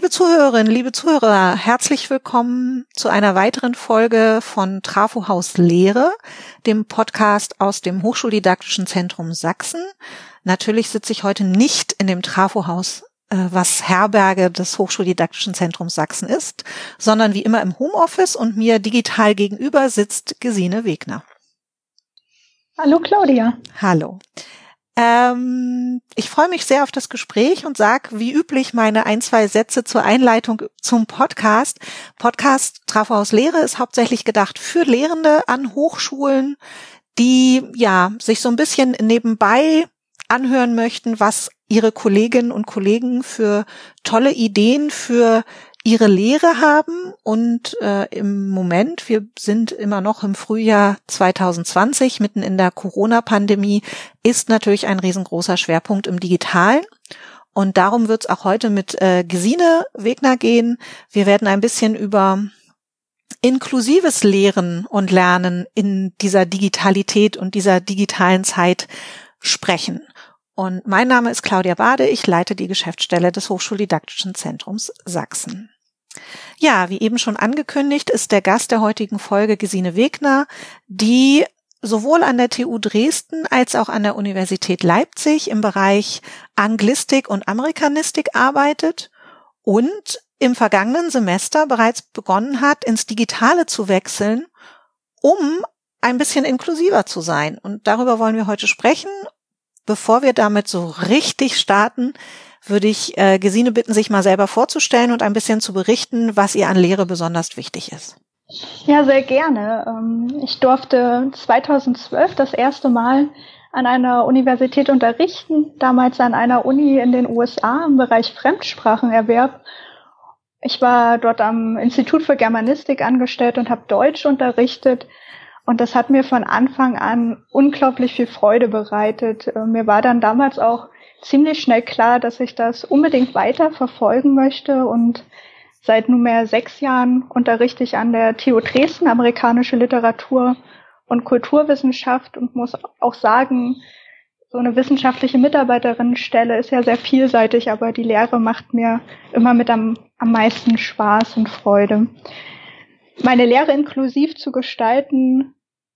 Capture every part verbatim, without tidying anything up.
Liebe Zuhörerinnen, liebe Zuhörer, herzlich willkommen zu einer weiteren Folge von Trafohaus Lehre, dem Podcast aus dem Hochschuldidaktischen Zentrum Sachsen. Natürlich sitze ich heute nicht in dem Trafohaus, was Herberge des Hochschuldidaktischen Zentrums Sachsen ist, sondern wie immer im Homeoffice, und mir digital gegenüber sitzt Gesine Wegner. Hallo Claudia. Hallo. Ähm, ich freue mich sehr auf das Gespräch und sage wie üblich meine ein, zwei Sätze zur Einleitung zum Podcast. Podcast Trafohaus Lehre ist hauptsächlich gedacht für Lehrende an Hochschulen, die ja sich so ein bisschen nebenbei anhören möchten, was ihre Kolleginnen und Kollegen für tolle Ideen für ihre Lehre haben. Und äh, im Moment, wir sind immer noch im Frühjahr zwanzig zwanzig, mitten in der Corona-Pandemie, ist natürlich ein riesengroßer Schwerpunkt im Digitalen. Und darum wird es auch heute mit äh, Gesine Wegner gehen. Wir werden ein bisschen über inklusives Lehren und Lernen in dieser Digitalität und dieser digitalen Zeit sprechen. Und mein Name ist Claudia Bade, ich leite die Geschäftsstelle des Hochschuldidaktischen Zentrums Sachsen. Ja, wie eben schon angekündigt, ist der Gast der heutigen Folge Gesine Wegner, die sowohl an der T U Dresden als auch an der Universität Leipzig im Bereich Anglistik und Amerikanistik arbeitet und im vergangenen Semester bereits begonnen hat, ins Digitale zu wechseln, um ein bisschen inklusiver zu sein. Und darüber wollen wir heute sprechen. Bevor wir damit so richtig starten, würde ich äh, Gesine bitten, sich mal selber vorzustellen und ein bisschen zu berichten, was ihr an Lehre besonders wichtig ist. Ja, sehr gerne. Ich durfte zweitausendzwölf das erste Mal an einer Universität unterrichten, damals an einer Uni in den U S A im Bereich Fremdsprachenerwerb. Ich war dort am Institut für Germanistik angestellt und habe Deutsch unterrichtet. Und das hat mir von Anfang an unglaublich viel Freude bereitet. Mir war dann damals auch ziemlich schnell klar, dass ich das unbedingt weiter verfolgen möchte. Und seit nunmehr sechs Jahren unterrichte ich an der T U Dresden amerikanische Literatur und Kulturwissenschaft und muss auch sagen, so eine wissenschaftliche Mitarbeiterinnenstelle ist ja sehr vielseitig, aber die Lehre macht mir immer mit am, am meisten Spaß und Freude. Meine Lehre inklusiv zu gestalten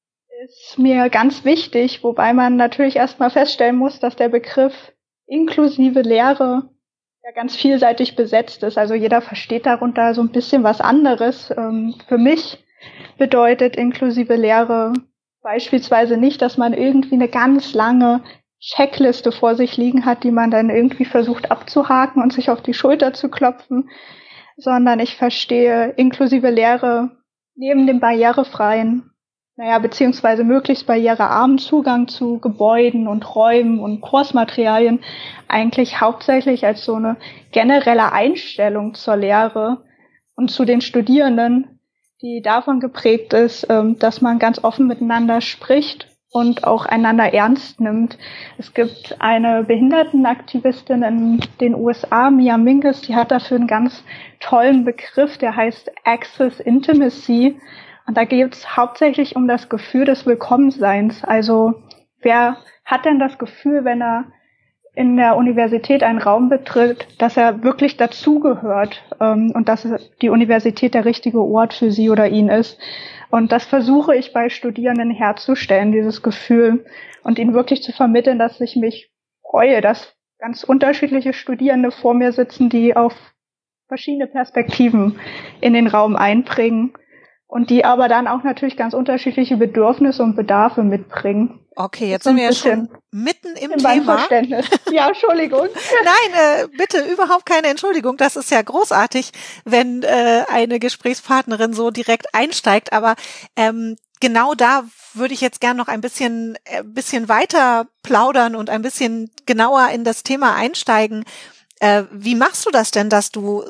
ist mir ganz wichtig, wobei man natürlich erstmal feststellen muss, dass der Begriff inklusive Lehre ja ganz vielseitig besetzt ist. Also jeder versteht darunter so ein bisschen was anderes. Ähm, für mich bedeutet inklusive Lehre beispielsweise nicht, dass man irgendwie eine ganz lange Checkliste vor sich liegen hat, die man dann irgendwie versucht abzuhaken und sich auf die Schulter zu klopfen, sondern ich verstehe inklusive Lehre neben dem barrierefreien, naja, beziehungsweise möglichst barrierearmen Zugang zu Gebäuden und Räumen und Kursmaterialien eigentlich hauptsächlich als so eine generelle Einstellung zur Lehre und zu den Studierenden, die davon geprägt ist, dass man ganz offen miteinander spricht und auch einander ernst nimmt. Es gibt eine Behindertenaktivistin in den U S A, Mia Mingus, die hat dafür einen ganz tollen Begriff, der heißt Access Intimacy. Und da geht es hauptsächlich um das Gefühl des Willkommenseins. Also wer hat denn das Gefühl, wenn er in der Universität einen Raum betritt, dass er wirklich dazugehört ähm, und dass die Universität der richtige Ort für sie oder ihn ist? Und das versuche ich bei Studierenden herzustellen, dieses Gefühl, und ihnen wirklich zu vermitteln, dass ich mich freue, dass ganz unterschiedliche Studierende vor mir sitzen, die auf verschiedene Perspektiven in den Raum einbringen und die aber dann auch natürlich ganz unterschiedliche Bedürfnisse und Bedarfe mitbringen. Okay, jetzt sind wir ja schon mitten im Thema. Verständnis. Ja, Entschuldigung. Nein, äh, bitte, überhaupt keine Entschuldigung. Das ist ja großartig, wenn äh, eine Gesprächspartnerin so direkt einsteigt. Aber ähm, genau da würde ich jetzt gern noch ein bisschen, äh, bisschen weiter plaudern und ein bisschen genauer in das Thema einsteigen. Äh, wie machst du das denn, dass du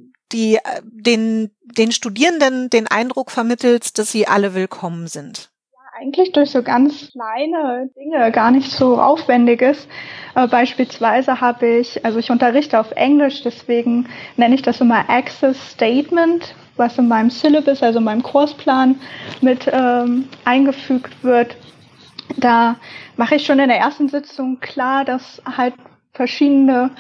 die den den Studierenden den Eindruck vermittelst, dass sie alle willkommen sind? Eigentlich durch so ganz kleine Dinge, gar nicht so Aufwendiges. Äh, beispielsweise habe ich, also ich unterrichte auf Englisch, deswegen nenne ich das immer Access Statement, was in meinem Syllabus, also in meinem Kursplan mit ähm, eingefügt wird. Da mache ich schon in der ersten Sitzung klar, dass halt verschiedene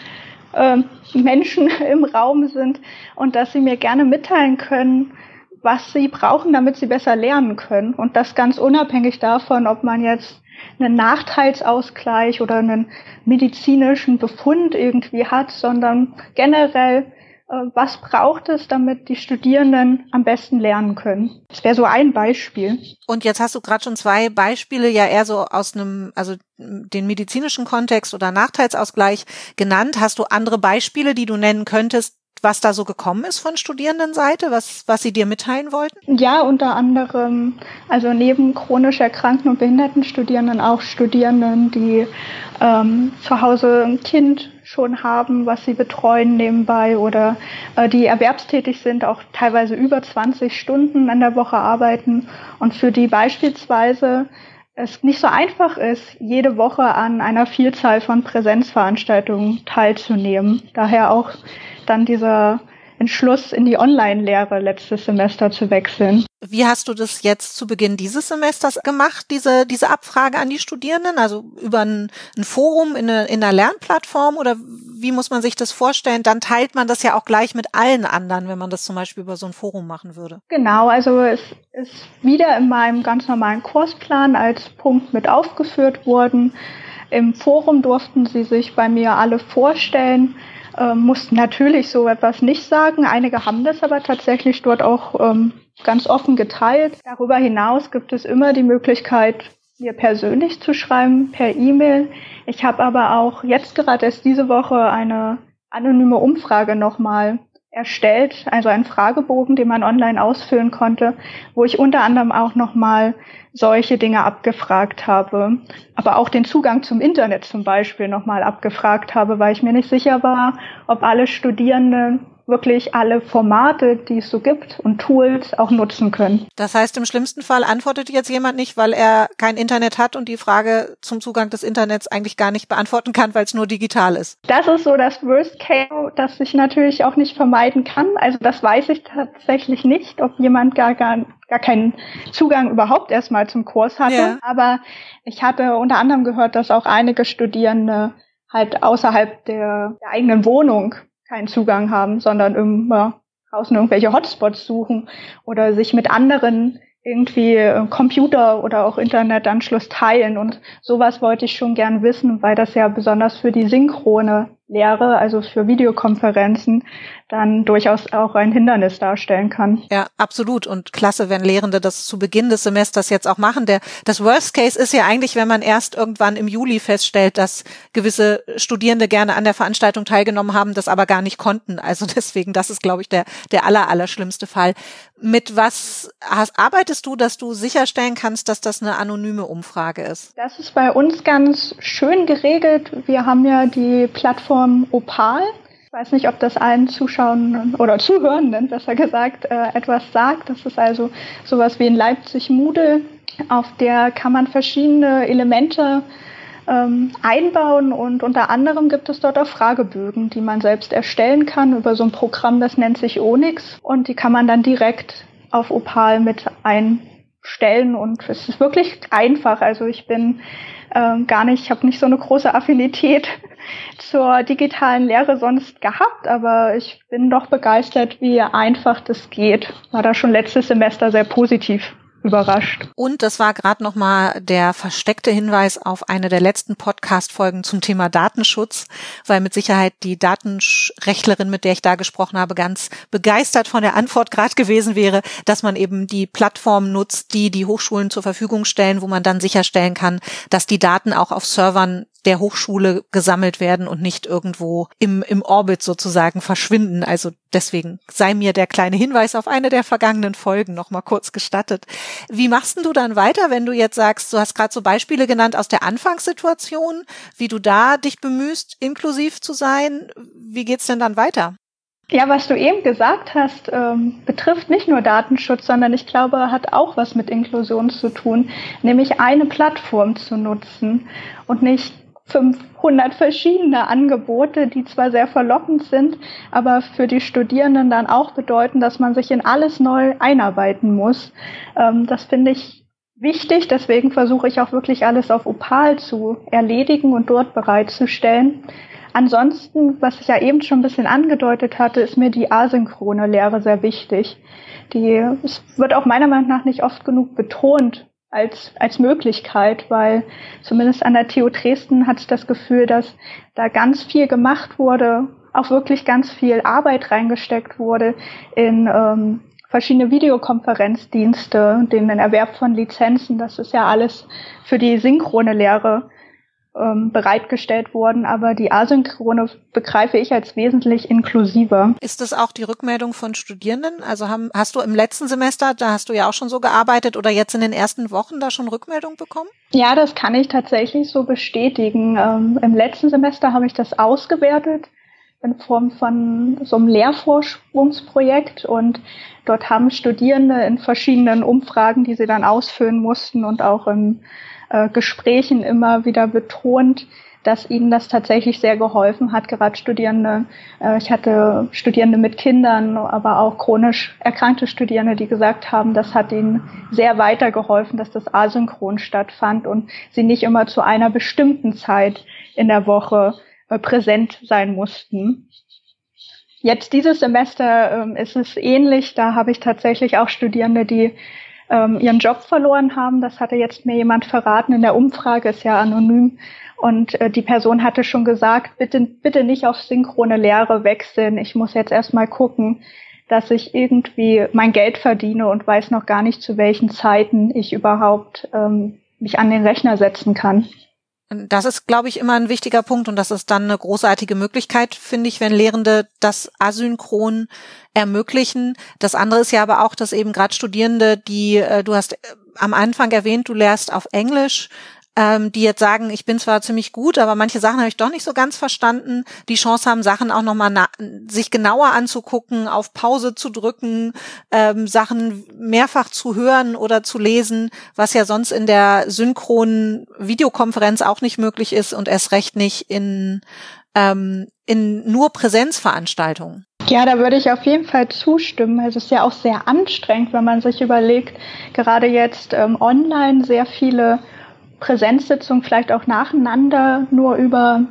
äh, Menschen im Raum sind und dass sie mir gerne mitteilen können, was sie brauchen, damit sie besser lernen können. Und das ganz unabhängig davon, ob man jetzt einen Nachteilsausgleich oder einen medizinischen Befund irgendwie hat, sondern generell, was braucht es, damit die Studierenden am besten lernen können? Das wäre so ein Beispiel. Und jetzt hast du gerade schon zwei Beispiele ja eher so aus einem, also den medizinischen Kontext oder Nachteilsausgleich genannt. Hast du andere Beispiele, die du nennen könntest, was da so gekommen ist von Studierendenseite, was, was sie dir mitteilen wollten? Ja, unter anderem, also neben chronisch erkrankten und behinderten Studierenden auch Studierenden, die ähm, zu Hause ein Kind schon haben, was sie betreuen nebenbei oder äh, die erwerbstätig sind, auch teilweise über zwanzig Stunden in der Woche arbeiten und für die beispielsweise es nicht so einfach ist, jede Woche an einer Vielzahl von Präsenzveranstaltungen teilzunehmen. Daher auch dann dieser Entschluss, in die Online-Lehre letztes Semester zu wechseln. Wie hast du das jetzt zu Beginn dieses Semesters gemacht, diese diese Abfrage an die Studierenden? Also über ein, ein Forum in, eine, in einer Lernplattform oder wie muss man sich das vorstellen? Dann teilt man das ja auch gleich mit allen anderen, wenn man das zum Beispiel über so ein Forum machen würde. Genau, also es ist wieder in meinem ganz normalen Kursplan als Punkt mit aufgeführt worden. Im Forum durften sie sich bei mir alle vorstellen, äh, mussten natürlich so etwas nicht sagen. Einige haben das aber tatsächlich dort auch ähm, ganz offen geteilt. Darüber hinaus gibt es immer die Möglichkeit, mir persönlich zu schreiben, per E-Mail. Ich habe aber auch jetzt gerade erst diese Woche eine anonyme Umfrage nochmal erstellt, also einen Fragebogen, den man online ausfüllen konnte, wo ich unter anderem auch nochmal solche Dinge abgefragt habe, aber auch den Zugang zum Internet zum Beispiel nochmal abgefragt habe, weil ich mir nicht sicher war, ob alle Studierende wirklich alle Formate, die es so gibt und Tools auch nutzen können. Das heißt, im schlimmsten Fall antwortet jetzt jemand nicht, weil er kein Internet hat und die Frage zum Zugang des Internets eigentlich gar nicht beantworten kann, weil es nur digital ist. Das ist so das Worst Case, das ich natürlich auch nicht vermeiden kann. Also das weiß ich tatsächlich nicht, ob jemand gar, gar, gar keinen Zugang überhaupt erstmal zum Kurs hatte. Ja. Aber ich hatte unter anderem gehört, dass auch einige Studierende halt außerhalb der, der eigenen Wohnung keinen Zugang haben, sondern immer draußen irgendwelche Hotspots suchen oder sich mit anderen irgendwie Computer oder auch Internetanschluss teilen. Und sowas wollte ich schon gern wissen, weil das ja besonders für die synchrone Lehre, also für Videokonferenzen, dann durchaus auch ein Hindernis darstellen kann. Ja, absolut. Und klasse, wenn Lehrende das zu Beginn des Semesters jetzt auch machen. Der, das Worst Case ist ja eigentlich, wenn man erst irgendwann im Juli feststellt, dass gewisse Studierende gerne an der Veranstaltung teilgenommen haben, das aber gar nicht konnten. Also deswegen, das ist, glaube ich, der, der aller, aller schlimmste Fall. Mit was hast, arbeitest du, dass du sicherstellen kannst, dass das eine anonyme Umfrage ist? Das ist bei uns ganz schön geregelt. Wir haben ja die Plattform Opal. Ich weiß nicht, ob das allen Zuschauern oder Zuhörenden, besser gesagt, äh, etwas sagt. Das ist also sowas wie in Leipzig Moodle. Auf der kann man verschiedene Elemente ähm, einbauen und unter anderem gibt es dort auch Fragebögen, die man selbst erstellen kann über so ein Programm, das nennt sich Onyx und die kann man dann direkt auf Opal mit einstellen und es ist wirklich einfach. Also ich bin ähm, gar nicht, ich habe nicht so eine große Affinität zur digitalen Lehre sonst gehabt, aber ich bin doch begeistert, wie einfach das geht. War da schon letztes Semester sehr positiv überrascht. Und das war gerade nochmal der versteckte Hinweis auf eine der letzten Podcast-Folgen zum Thema Datenschutz, weil mit Sicherheit die Datenrechtlerin, mit der ich da gesprochen habe, ganz begeistert von der Antwort gerade gewesen wäre, dass man eben die Plattform nutzt, die die Hochschulen zur Verfügung stellen, wo man dann sicherstellen kann, dass die Daten auch auf Servern der Hochschule gesammelt werden und nicht irgendwo im, im Orbit sozusagen verschwinden. Also deswegen sei mir der kleine Hinweis auf eine der vergangenen Folgen noch mal kurz gestattet. Wie machst denn du dann weiter, wenn du jetzt sagst, du hast gerade so Beispiele genannt aus der Anfangssituation, wie du da dich bemühst, inklusiv zu sein? Wie geht's denn dann weiter? Ja, was du eben gesagt hast, ähm, betrifft nicht nur Datenschutz, sondern ich glaube, hat auch was mit Inklusion zu tun, nämlich eine Plattform zu nutzen und nicht fünfhundert verschiedene Angebote, die zwar sehr verlockend sind, aber für die Studierenden dann auch bedeuten, dass man sich in alles neu einarbeiten muss. Ähm, das finde ich wichtig. Deswegen versuche ich auch wirklich alles auf Opal zu erledigen und dort bereitzustellen. Ansonsten, was ich ja eben schon ein bisschen angedeutet hatte, ist mir die asynchrone Lehre sehr wichtig. Die, es wird auch meiner Meinung nach nicht oft genug betont als, als Möglichkeit, weil zumindest an der T U Dresden hatte ich das Gefühl, dass da ganz viel gemacht wurde, auch wirklich ganz viel Arbeit reingesteckt wurde in ähm, verschiedene Videokonferenzdienste, den Erwerb von Lizenzen. Das ist ja alles für die synchrone Lehre ähm, bereitgestellt worden, aber die asynchrone begreife ich als wesentlich inklusiver. Ist das auch die Rückmeldung von Studierenden? Also haben, hast du im letzten Semester, da hast du ja auch schon so gearbeitet, oder jetzt in den ersten Wochen da schon Rückmeldung bekommen? Ja, das kann ich tatsächlich so bestätigen. Ähm, im letzten Semester habe ich das ausgewertet in Form von so einem Lehrforschungsprojekt, und dort haben Studierende in verschiedenen Umfragen, die sie dann ausfüllen mussten und auch in äh, Gesprächen immer wieder betont, dass ihnen das tatsächlich sehr geholfen hat, gerade Studierende. Äh, ich hatte Studierende mit Kindern, aber auch chronisch erkrankte Studierende, die gesagt haben, das hat ihnen sehr weitergeholfen, dass das asynchron stattfand und sie nicht immer zu einer bestimmten Zeit in der Woche äh, präsent sein mussten. Jetzt dieses Semester ähm, ist es ähnlich. Da habe ich tatsächlich auch Studierende, die ähm, ihren Job verloren haben. Das hatte jetzt mir jemand verraten in der Umfrage, ist ja anonym. Und äh, die Person hatte schon gesagt, bitte, bitte nicht auf synchrone Lehre wechseln. Ich muss jetzt erstmal gucken, dass ich irgendwie mein Geld verdiene und weiß noch gar nicht, zu welchen Zeiten ich überhaupt ähm, mich an den Rechner setzen kann. Das ist, glaube ich, immer ein wichtiger Punkt, und das ist dann eine großartige Möglichkeit, finde ich, wenn Lehrende das asynchron ermöglichen. Das andere ist ja aber auch, dass eben gerade Studierende, die, äh, du hast am Anfang erwähnt, du lehrst auf Englisch, ähm, die jetzt sagen, ich bin zwar ziemlich gut, aber manche Sachen habe ich doch nicht so ganz verstanden, die Chance haben, Sachen auch nochmal na- sich genauer anzugucken, auf Pause zu drücken, ähm, Sachen mehrfach zu hören oder zu lesen, was ja sonst in der synchronen Videokonferenz auch nicht möglich ist und erst recht nicht in, ähm, in nur Präsenzveranstaltungen. Ja, da würde ich auf jeden Fall zustimmen. Also es ist ja auch sehr anstrengend, wenn man sich überlegt, gerade jetzt ähm, online sehr viele Präsenzsitzungen vielleicht auch nacheinander nur über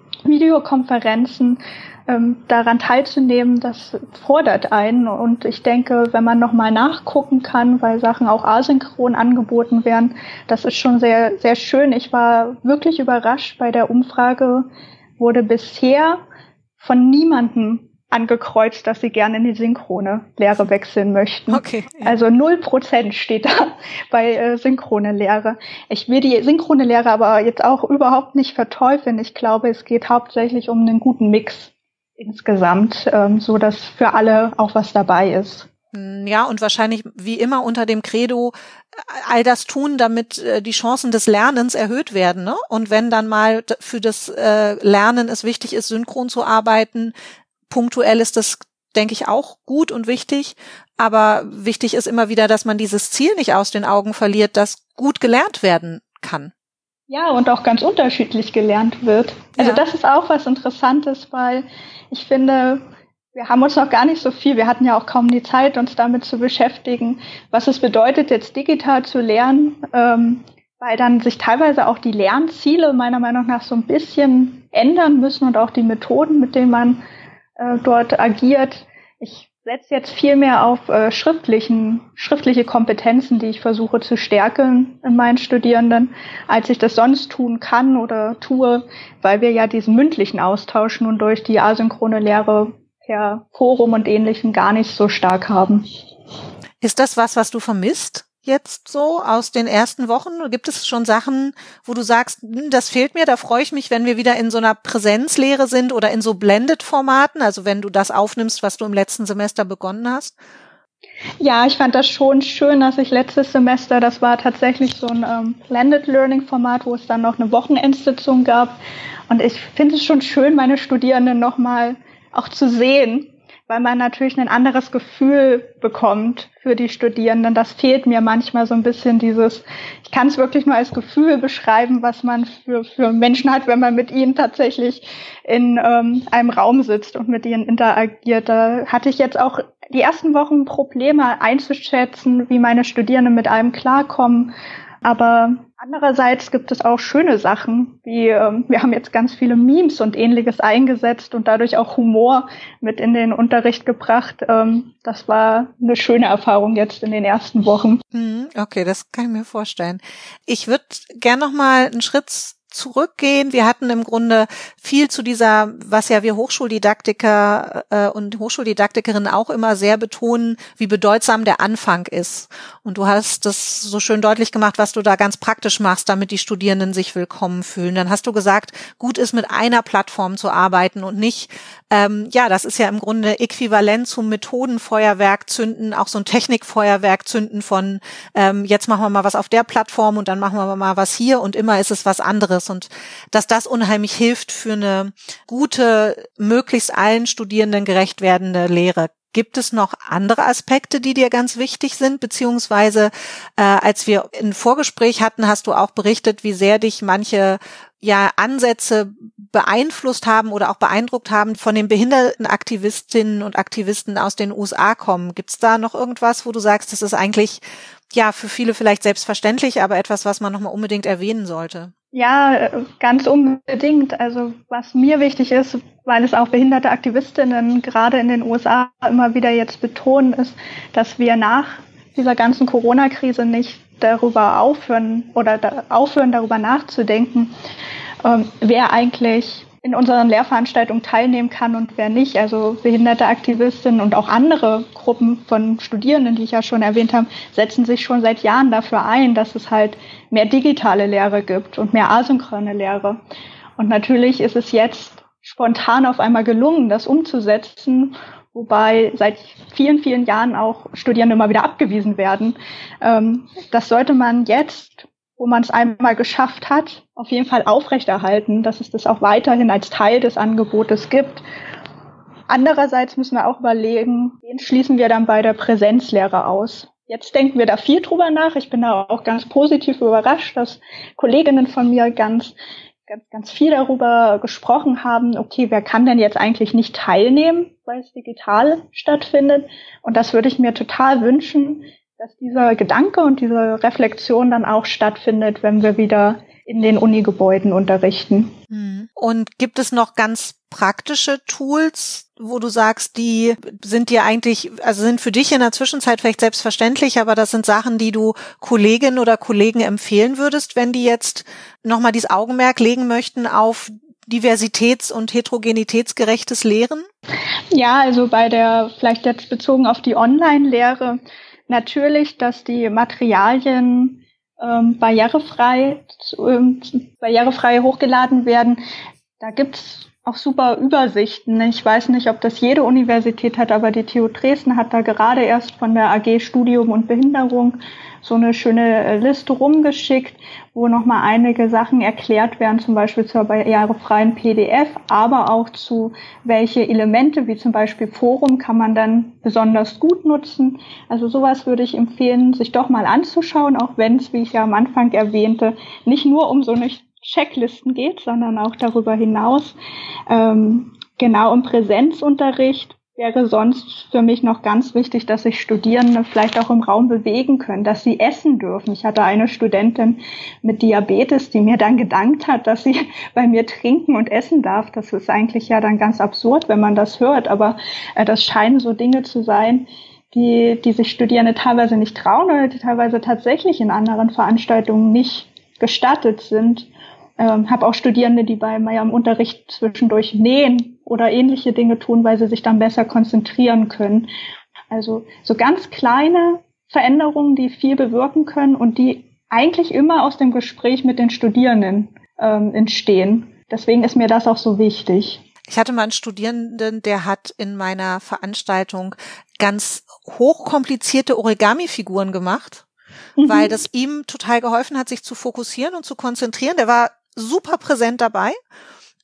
Videokonferenzen ähm, daran teilzunehmen, das fordert einen. Und ich denke, wenn man nochmal nachgucken kann, weil Sachen auch asynchron angeboten werden, das ist schon sehr, sehr schön. Ich war wirklich überrascht. Bei der Umfrage wurde bisher von niemandem angekreuzt, dass sie gerne in die synchrone Lehre wechseln möchten. Okay. Ja. Also null Prozent steht da bei äh, synchrone Lehre. Ich will die synchrone Lehre aber jetzt auch überhaupt nicht verteufeln. Ich glaube, es geht hauptsächlich um einen guten Mix insgesamt, ähm, so dass für alle auch was dabei ist. Ja, und wahrscheinlich wie immer unter dem Credo all das tun, damit äh, die Chancen des Lernens erhöht werden, ne? Und wenn dann mal für das äh, Lernen es wichtig ist, synchron zu arbeiten, punktuell ist das, denke ich, auch gut und wichtig. Aber wichtig ist immer wieder, dass man dieses Ziel nicht aus den Augen verliert, dass gut gelernt werden kann. Ja, und auch ganz unterschiedlich gelernt wird. Also ja. Das ist auch was Interessantes, weil ich finde, wir haben uns noch gar nicht so viel, wir hatten ja auch kaum die Zeit, uns damit zu beschäftigen, was es bedeutet, jetzt digital zu lernen, ähm, weil dann sich teilweise auch die Lernziele meiner Meinung nach so ein bisschen ändern müssen und auch die Methoden, mit denen man äh, dort agiert. Ich setze jetzt viel mehr auf äh, schriftlichen, schriftliche Kompetenzen, die ich versuche zu stärken in meinen Studierenden, als ich das sonst tun kann oder tue, weil wir ja diesen mündlichen Austausch nun durch die asynchrone Lehre per Forum und Ähnlichem gar nicht so stark haben. Ist das was, was du vermisst jetzt so aus den ersten Wochen? Gibt es schon Sachen, wo du sagst, das fehlt mir, da freue ich mich, wenn wir wieder in so einer Präsenzlehre sind oder in so Blended-Formaten, also wenn du das aufnimmst, was du im letzten Semester begonnen hast? Ja, ich fand das schon schön, dass ich letztes Semester, das war tatsächlich so ein ähm, Blended Learning Format, wo es dann noch eine Wochenendsitzung gab. Und ich finde es schon schön, meine Studierenden nochmal auch zu sehen, weil man natürlich ein anderes Gefühl bekommt für die Studierenden. Das fehlt mir manchmal so ein bisschen, dieses, ich kann es wirklich nur als Gefühl beschreiben, was man für, für Menschen hat, wenn man mit ihnen tatsächlich in ähm, einem Raum sitzt und mit ihnen interagiert. Da hatte ich jetzt auch die ersten Wochen Probleme einzuschätzen, wie meine Studierenden mit allem klarkommen. Aber andererseits gibt es auch schöne Sachen, wie ähm, wir haben jetzt ganz viele Memes und Ähnliches eingesetzt und dadurch auch Humor mit in den Unterricht gebracht. Ähm, das war eine schöne Erfahrung jetzt in den ersten Wochen. Okay, das kann ich mir vorstellen. Ich würde gern noch mal einen Schritt zurückgehen. Wir hatten im Grunde viel zu dieser, was ja wir Hochschuldidaktiker äh, und Hochschuldidaktikerinnen auch immer sehr betonen, wie bedeutsam der Anfang ist. Und du hast das so schön deutlich gemacht, was du da ganz praktisch machst, damit die Studierenden sich willkommen fühlen. Dann hast du gesagt, gut ist, mit einer Plattform zu arbeiten und nicht, ähm, ja, das ist ja im Grunde äquivalent zum Methodenfeuerwerk zünden, auch so ein Technikfeuerwerk zünden von, ähm, jetzt machen wir mal was auf der Plattform und dann machen wir mal was hier und immer ist es was anderes. Und dass das unheimlich hilft für eine gute, möglichst allen Studierenden gerecht werdende Lehre. Gibt es noch andere Aspekte, die dir ganz wichtig sind? Beziehungsweise, äh, als wir ein Vorgespräch hatten, hast du auch berichtet, wie sehr dich manche ja Ansätze beeinflusst haben oder auch beeindruckt haben von den Behindertenaktivistinnen und Aktivisten aus den U S A kommen. Gibt es da noch irgendwas, wo du sagst, das ist eigentlich ja für viele vielleicht selbstverständlich, aber etwas, was man nochmal unbedingt erwähnen sollte? Ja, ganz unbedingt. Also was mir wichtig ist, weil es auch behinderte Aktivistinnen gerade in den U S A immer wieder jetzt betonen, ist, dass wir nach dieser ganzen Corona-Krise nicht darüber aufhören oder da aufhören, darüber nachzudenken, ähm, wer eigentlich in unseren Lehrveranstaltungen teilnehmen kann und wer nicht. Also behinderte Aktivistinnen und auch andere Gruppen von Studierenden, die ich ja schon erwähnt habe, setzen sich schon seit Jahren dafür ein, dass es halt mehr digitale Lehre gibt und mehr asynchrone Lehre. Und natürlich ist es jetzt spontan auf einmal gelungen, das umzusetzen, wobei seit vielen, vielen Jahren auch Studierende immer wieder abgewiesen werden. Ähm, das sollte man jetzt, wo man es einmal geschafft hat, auf jeden Fall aufrechterhalten, dass es das auch weiterhin als Teil des Angebotes gibt. Andererseits müssen wir auch überlegen, wen schließen wir dann bei der Präsenzlehre aus? Jetzt denken wir da viel drüber nach. Ich bin da auch ganz positiv überrascht, dass Kolleginnen von mir ganz, ganz, ganz viel darüber gesprochen haben. Okay, wer kann denn jetzt eigentlich nicht teilnehmen, weil es digital stattfindet? Und das würde ich mir total wünschen, dass dieser Gedanke und diese Reflexion dann auch stattfindet, wenn wir wieder in den Unigebäuden unterrichten. Und gibt es noch ganz praktische Tools, wo du sagst, die sind dir eigentlich, also sind für dich in der Zwischenzeit vielleicht selbstverständlich, aber das sind Sachen, die du Kolleginnen oder Kollegen empfehlen würdest, wenn die jetzt nochmal dieses Augenmerk legen möchten auf diversitäts- und heterogenitätsgerechtes Lehren? Ja, also bei der, vielleicht jetzt bezogen auf die Online-Lehre, natürlich, dass die Materialien ähm, barrierefrei, ähm, barrierefrei hochgeladen werden. Da gibt's auch super Übersichten. Ich weiß nicht, ob das jede Universität hat, aber die T U Dresden hat da gerade erst von der A G Studium und Behinderung so eine schöne Liste rumgeschickt, wo nochmal einige Sachen erklärt werden, zum Beispiel zur barrierefreien P D F, aber auch zu welche Elemente, wie zum Beispiel Forum, kann man dann besonders gut nutzen. Also sowas würde ich empfehlen, sich doch mal anzuschauen, auch wenn es, wie ich ja am Anfang erwähnte, nicht nur um so eine Checklisten geht, sondern auch darüber hinaus. Ähm, genau im Präsenzunterricht wäre sonst für mich noch ganz wichtig, dass sich Studierende vielleicht auch im Raum bewegen können, dass sie essen dürfen. Ich hatte eine Studentin mit Diabetes, die mir dann gedankt hat, dass sie bei mir trinken und essen darf. Das ist eigentlich ja dann ganz absurd, wenn man das hört, aber äh, das scheinen so Dinge zu sein, die, die sich Studierende teilweise nicht trauen oder die teilweise tatsächlich in anderen Veranstaltungen nicht gestattet sind. Ähm, habe auch Studierende, die bei mir im Unterricht zwischendurch nähen oder ähnliche Dinge tun, weil sie sich dann besser konzentrieren können. Also so ganz kleine Veränderungen, die viel bewirken können und die eigentlich immer aus dem Gespräch mit den Studierenden ähm, entstehen. Deswegen ist mir das auch so wichtig. Ich hatte mal einen Studierenden, der hat in meiner Veranstaltung ganz hochkomplizierte Origami-Figuren gemacht, mhm. weil das ihm total geholfen hat, sich zu fokussieren und zu konzentrieren. Der war super präsent dabei.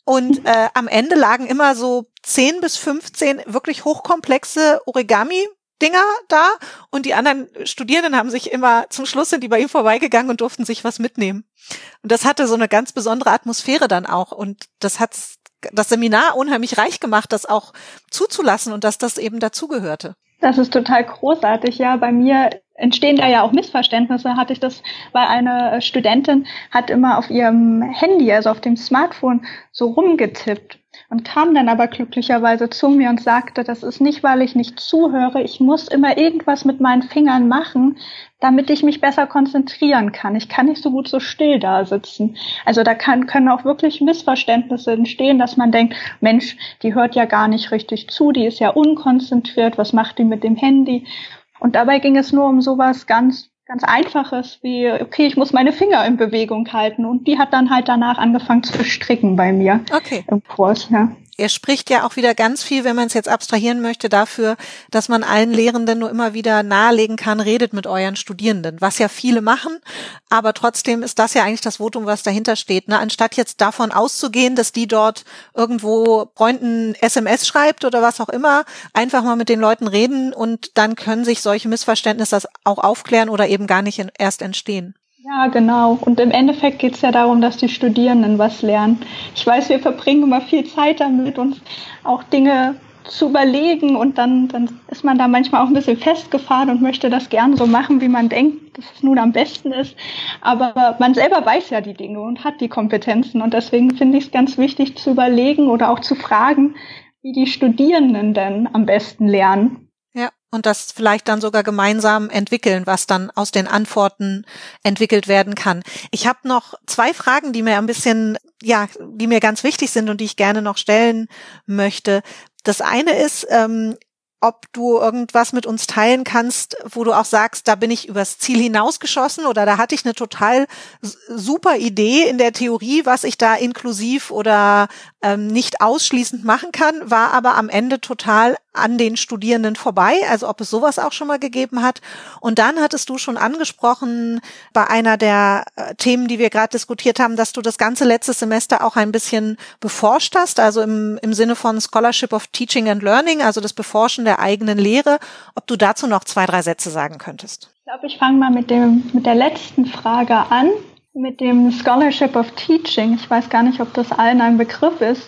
Und äh, am Ende lagen immer so zehn bis fünfzehn wirklich hochkomplexe Origami-Dinger da und die anderen Studierenden haben sich immer, zum Schluss sind die bei ihm vorbeigegangen und durften sich was mitnehmen. Und das hatte so eine ganz besondere Atmosphäre dann auch und das hat das Seminar unheimlich reich gemacht, das auch zuzulassen und dass das eben dazugehörte. Das ist total großartig, ja. Bei mir entstehen da ja auch Missverständnisse. Hatte ich das bei einer Studentin, hat immer auf ihrem Handy, also auf dem Smartphone, so rumgetippt und kam dann aber glücklicherweise zu mir und sagte, das ist nicht, weil ich nicht zuhöre, ich muss immer irgendwas mit meinen Fingern machen, damit ich mich besser konzentrieren kann. Ich kann nicht so gut so still da sitzen. Also da kann, können auch wirklich Missverständnisse entstehen, dass man denkt, Mensch, die hört ja gar nicht richtig zu, die ist ja unkonzentriert, was macht die mit dem Handy? Und dabei ging es nur um sowas ganz, ganz Einfaches wie, okay, ich muss meine Finger in Bewegung halten. Und die hat dann halt danach angefangen zu stricken bei mir okay. im Kurs, ja. Er spricht ja auch wieder ganz viel, wenn man es jetzt abstrahieren möchte, dafür, dass man allen Lehrenden nur immer wieder nahelegen kann, redet mit euren Studierenden, was ja viele machen, aber trotzdem ist das ja eigentlich das Votum, was dahinter steht, ne? Anstatt jetzt davon auszugehen, dass die dort irgendwo Freunden S M S schreibt oder was auch immer, einfach mal mit den Leuten reden und dann können sich solche Missverständnisse auch aufklären oder eben gar nicht erst entstehen. Ja, genau. Und im Endeffekt geht es ja darum, dass die Studierenden was lernen. Ich weiß, wir verbringen immer viel Zeit damit, uns auch Dinge zu überlegen und dann, dann ist man da manchmal auch ein bisschen festgefahren und möchte das gern so machen, wie man denkt, dass es nun am besten ist. Aber man selber weiß ja die Dinge und hat die Kompetenzen und deswegen finde ich es ganz wichtig zu überlegen oder auch zu fragen, wie die Studierenden denn am besten lernen. Ja, und das vielleicht dann sogar gemeinsam entwickeln, was dann aus den Antworten entwickelt werden kann. Ich habe noch zwei Fragen, die mir ein bisschen, ja, die mir ganz wichtig sind und die ich gerne noch stellen möchte. Das eine ist, ähm, ob du irgendwas mit uns teilen kannst, wo du auch sagst, da bin ich übers Ziel hinausgeschossen oder da hatte ich eine total super Idee in der Theorie, was ich da inklusiv oder ähm, nicht ausschließend machen kann, war aber am Ende total an den Studierenden vorbei, also ob es sowas auch schon mal gegeben hat. Und dann hattest du schon angesprochen bei einer der äh, Themen, die wir gerade diskutiert haben, dass du das ganze letzte Semester auch ein bisschen beforscht hast, also im, im Sinne von Scholarship of Teaching and Learning, also das Beforschen der eigenen Lehre, ob du dazu noch zwei, drei Sätze sagen könntest. Ich glaube, ich fange mal mit dem mit der letzten Frage an, mit dem Scholarship of Teaching. Ich weiß gar nicht, ob das allen ein Begriff ist.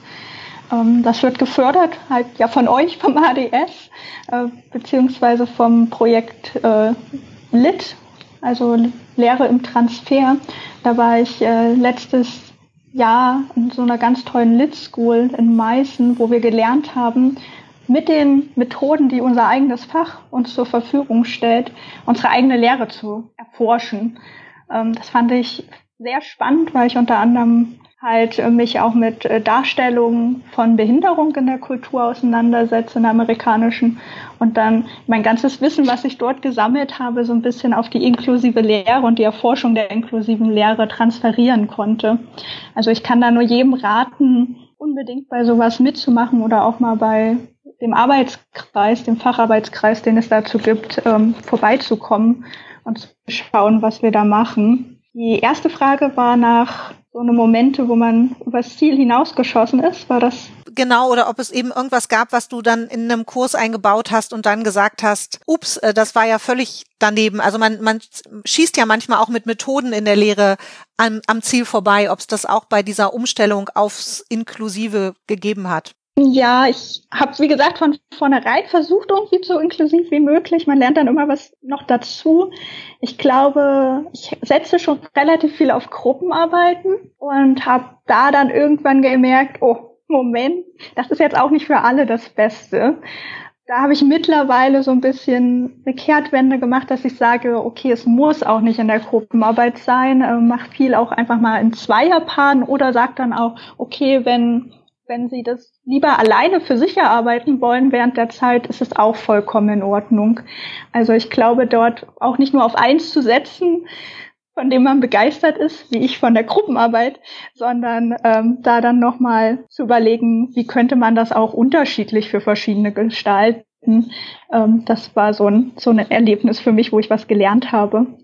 Das wird gefördert halt ja von euch, vom A D S, äh, beziehungsweise vom Projekt äh, L I T, also Lehre im Transfer. Da war ich äh, letztes Jahr in so einer ganz tollen L I T School in Meißen, wo wir gelernt haben, mit den Methoden, die unser eigenes Fach uns zur Verfügung stellt, unsere eigene Lehre zu erforschen. Ähm, das fand ich sehr spannend, weil ich unter anderem halt mich auch mit Darstellungen von Behinderung in der Kultur auseinandersetze, in der amerikanischen, und dann mein ganzes Wissen, was ich dort gesammelt habe, so ein bisschen auf die inklusive Lehre und die Erforschung der inklusiven Lehre transferieren konnte. Also ich kann da nur jedem raten, unbedingt bei sowas mitzumachen oder auch mal bei dem Arbeitskreis, dem Facharbeitskreis, den es dazu gibt, ähm, vorbeizukommen und zu schauen, was wir da machen. Die erste Frage war nach so eine Momente, wo man übers Ziel hinausgeschossen ist, war das? Genau, oder ob es eben irgendwas gab, was du dann in einem Kurs eingebaut hast und dann gesagt hast, ups, das war ja völlig daneben. Also man, man schießt ja manchmal auch mit Methoden in der Lehre am, am Ziel vorbei, ob es das auch bei dieser Umstellung aufs Inklusive gegeben hat. Ja, ich habe, wie gesagt, von vornherein versucht, irgendwie so inklusiv wie möglich. Man lernt dann immer was noch dazu. Ich glaube, ich setze schon relativ viel auf Gruppenarbeiten und habe da dann irgendwann gemerkt, oh, Moment, das ist jetzt auch nicht für alle das Beste. Da habe ich mittlerweile so ein bisschen eine Kehrtwende gemacht, dass ich sage, okay, es muss auch nicht in der Gruppenarbeit sein. Äh, mach viel auch einfach mal in Zweierpaaren oder sag dann auch, okay, wenn Wenn Sie das lieber alleine für sich erarbeiten wollen während der Zeit, ist es auch vollkommen in Ordnung. Also ich glaube, dort auch nicht nur auf eins zu setzen, von dem man begeistert ist, wie ich von der Gruppenarbeit, sondern ähm, da dann nochmal zu überlegen, wie könnte man das auch unterschiedlich für verschiedene gestalten. Ähm, das war so ein, so ein Erlebnis für mich, wo ich was gelernt habe.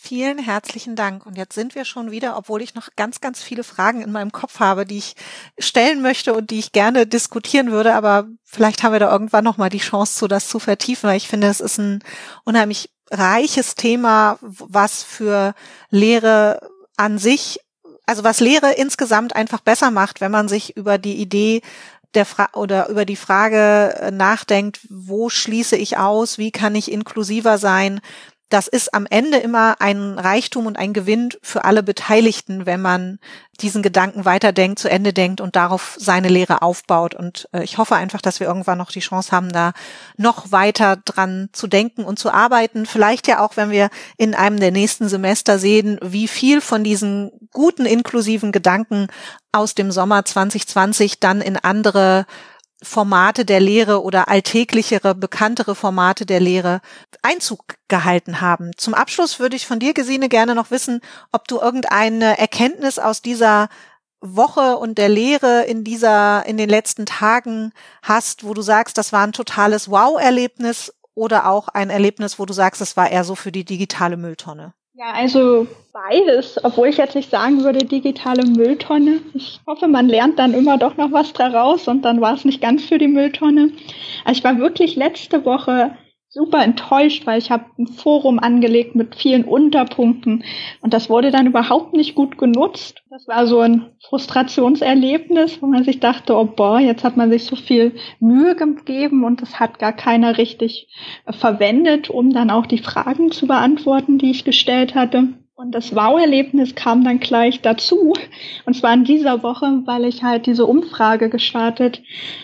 Vielen herzlichen Dank. Und jetzt sind wir schon wieder, obwohl ich noch ganz, ganz viele Fragen in meinem Kopf habe, die ich stellen möchte und die ich gerne diskutieren würde. Aber vielleicht haben wir da irgendwann nochmal die Chance zu, das zu vertiefen, weil ich finde, es ist ein unheimlich reiches Thema, was für Lehre an sich, also was Lehre insgesamt einfach besser macht, wenn man sich über die Idee der Fra- oder über die Frage nachdenkt, wo schließe ich aus, wie kann ich inklusiver sein. Das ist am Ende immer ein Reichtum und ein Gewinn für alle Beteiligten, wenn man diesen Gedanken weiterdenkt, zu Ende denkt und darauf seine Lehre aufbaut. Und äh, ich hoffe einfach, dass wir irgendwann noch die Chance haben, da noch weiter dran zu denken und zu arbeiten. Vielleicht ja auch, wenn wir in einem der nächsten Semester sehen, wie viel von diesen guten, inklusiven Gedanken aus dem Sommer zwanzig zwanzig dann in andere Formate der Lehre oder alltäglichere, bekanntere Formate der Lehre Einzug gehalten haben. Zum Abschluss würde ich von dir, Gesine, gerne noch wissen, ob du irgendeine Erkenntnis aus dieser Woche und der Lehre in dieser, in den letzten Tagen hast, wo du sagst, das war ein totales Wow-Erlebnis oder auch ein Erlebnis, wo du sagst, das war eher so für die digitale Mülltonne. Ja, also beides, obwohl ich jetzt nicht sagen würde, digitale Mülltonne. Ich hoffe, man lernt dann immer doch noch was daraus und dann war es nicht ganz für die Mülltonne. Also ich war wirklich letzte Woche super enttäuscht, weil ich habe ein Forum angelegt mit vielen Unterpunkten und das wurde dann überhaupt nicht gut genutzt. Das war so ein Frustrationserlebnis, wo man sich dachte, oh boah, jetzt hat man sich so viel Mühe gegeben und das hat gar keiner richtig verwendet, um dann auch die Fragen zu beantworten, die ich gestellt hatte. Und das Wow-Erlebnis kam dann gleich dazu, und zwar in dieser Woche, weil ich halt diese Umfrage gestartet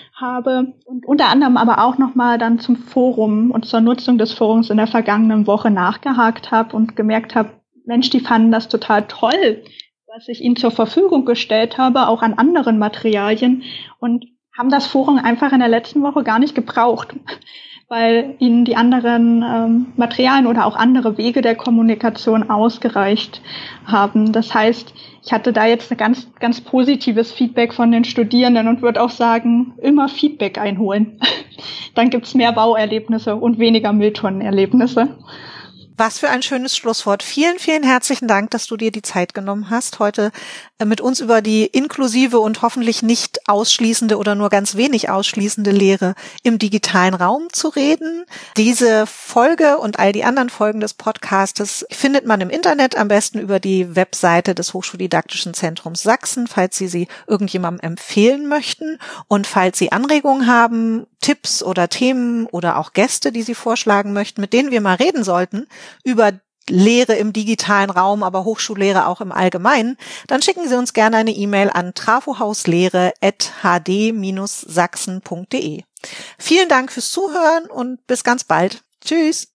habe und unter anderem aber auch nochmal dann zum Forum und zur Nutzung des Forums in der vergangenen Woche nachgehakt habe und gemerkt habe, Mensch, die fanden das total toll, was ich ihnen zur Verfügung gestellt habe, auch an anderen Materialien, und haben das Forum einfach in der letzten Woche gar nicht gebraucht, weil ihnen die anderen ähm, Materialien oder auch andere Wege der Kommunikation ausgereicht haben. Das heißt, ich hatte da jetzt ein ganz, ganz positives Feedback von den Studierenden und würde auch sagen, immer Feedback einholen. Dann gibt's mehr Bauerlebnisse und weniger Mülltonnenerlebnisse. Was für ein schönes Schlusswort. Vielen, vielen herzlichen Dank, dass du dir die Zeit genommen hast, heute mit uns über die inklusive und hoffentlich nicht ausschließende oder nur ganz wenig ausschließende Lehre im digitalen Raum zu reden. Diese Folge und all die anderen Folgen des Podcastes findet man im Internet, am besten über die Webseite des Hochschuldidaktischen Zentrums Sachsen, falls Sie sie irgendjemandem empfehlen möchten. Und falls Sie Anregungen haben, Tipps oder Themen oder auch Gäste, die Sie vorschlagen möchten, mit denen wir mal reden sollten, über Lehre im digitalen Raum, aber Hochschullehre auch im Allgemeinen, dann schicken Sie uns gerne eine E-Mail an trafohauslehre at h d Bindestrich sachsen punkt de. Vielen Dank fürs Zuhören und bis ganz bald. Tschüss.